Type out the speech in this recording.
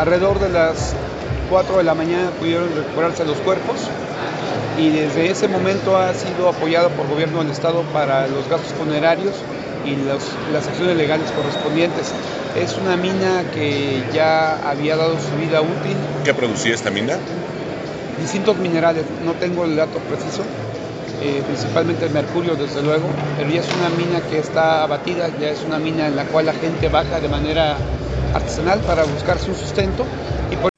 Alrededor de las 4 de la mañana pudieron recuperarse los cuerpos y desde ese momento ha sido apoyado por el gobierno del estado para los gastos funerarios y las acciones legales correspondientes. Es una mina que ya había dado su vida útil. ¿Qué producía esta mina? Distintos minerales, no tengo el dato preciso, principalmente el mercurio desde luego, pero ya es una mina que está abatida, ya es una mina en la cual la gente baja de manera artesanal para buscarse un sustento y por